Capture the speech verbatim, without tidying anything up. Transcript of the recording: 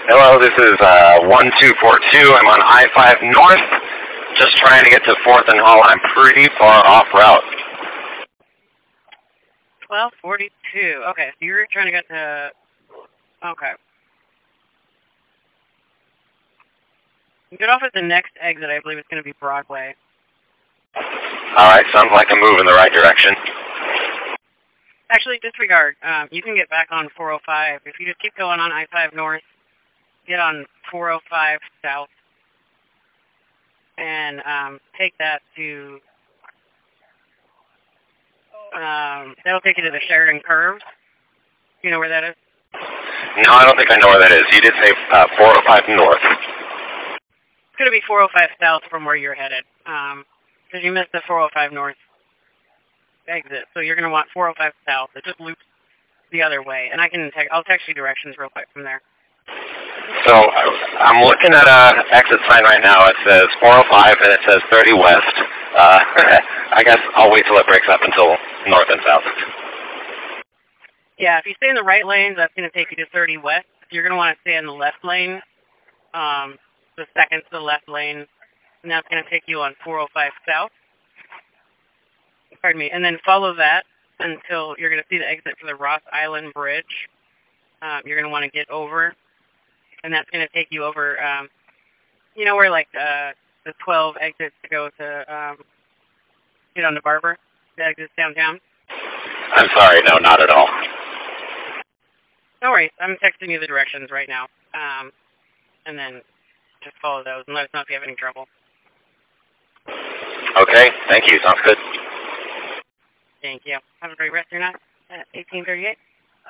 Hello, this is uh, one two four two. I'm on I five North, just trying to get to fourth and Hall. I'm pretty far off route. twelve forty-two. Okay, so you're trying to get to... Okay. Get off at the next exit. I believe it's going to be Broadway. All right, sounds like a move in the right direction. Actually, disregard. Um, you can get back on four oh five. If you just keep going on I five North, get on four oh five South, and um, take that to... Um, that'll take you to the Sheridan Curves. You know where that is? No, I don't think I know where that is. You did say uh, four oh five North. It's going to be four oh five South from where you're headed, because um, you missed the four oh five North exit. So you're going to want four oh five South. It just loops the other way, and I can te- I'll text you directions real quick from there. So I'm looking at a exit sign right now. It says four oh five and it says thirty West. Uh, I guess I'll wait till it breaks up until North and South. Yeah, if you stay in the right lanes, that's going to take you to thirty West. You're going to want to stay in the left lane, um, the second to the left lane, and that's going to take you on four oh five South. Pardon me. And then follow that until you're going to see the exit for the Ross Island Bridge. Um, you're going to want to get over, and that's going to take you over, um, you know where like uh, the twelve exits to go to um, get on to Barber, the exits downtown? I'm sorry, no, not at all. No worries. I'm texting you the directions right now. Um, and then just follow those and let us know if you have any trouble. Okay, thank you. Sounds good. Thank you. Have a great rest of your night at eighteen thirty-eight.